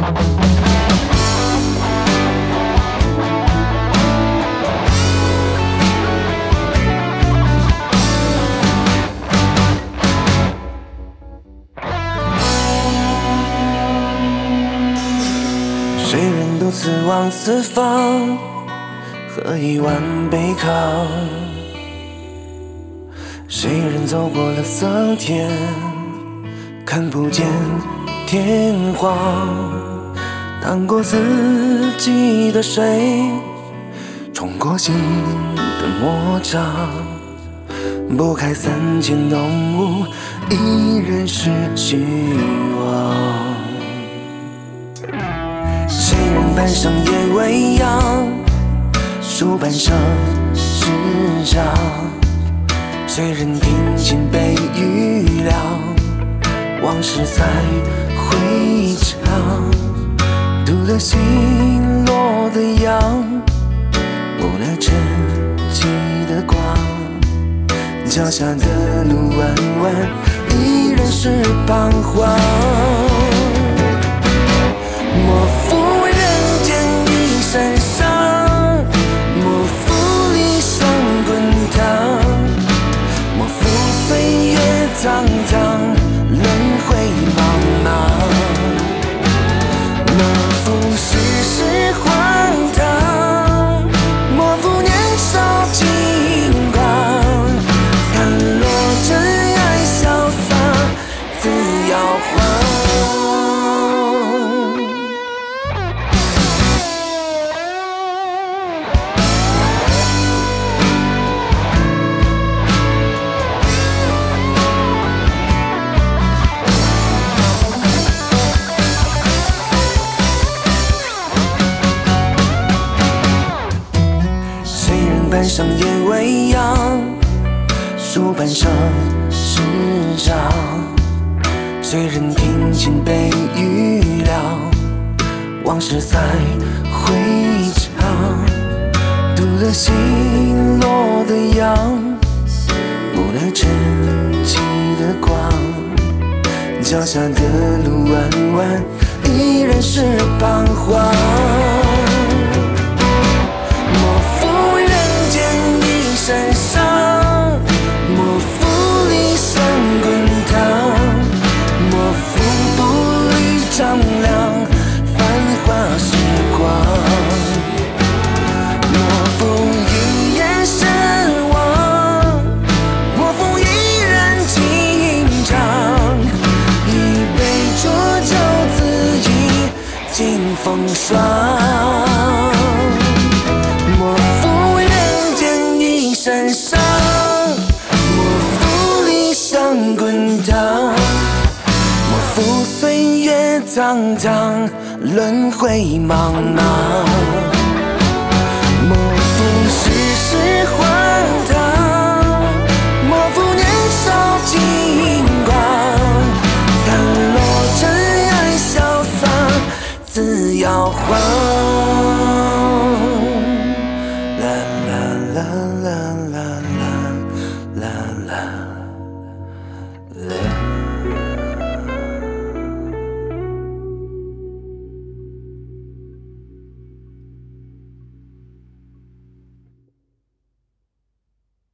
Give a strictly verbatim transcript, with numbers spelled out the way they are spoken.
谁人独自往四方，喝一碗杯咖。谁人走过了桑田，看不见天荒。淌过四季的水，冲过心的魔障。拨开三千浓雾，依然是希望。谁人攀上夜未央，书本上诗章。谁人听见被雨凉，往事在回肠。读了心落的阳，误了晨起的光。脚下的路弯弯，依然是彷徨。莫负人间一身伤，莫负理想滚烫，莫负岁月苍苍，轮回茫茫。莫负世事荒唐，莫负年少轻狂。看落尘埃潇洒，自摇晃。攀上夜未央，书本上诗章。谁人听见被雨凉，往事在回肠。读了心落的阳，误了晨起的光。脚下的路弯弯，依然是彷徨。身上莫负理想滚烫，莫负步履丈量繁华时光，莫负一眼神往，莫负一人情长。一杯浊酒自饮尽风霜。身上莫负理想滚烫，莫负岁月苍苍，轮回茫茫。莫负世事荒唐，莫负年少轻狂。看落尘埃潇洒，自摇晃。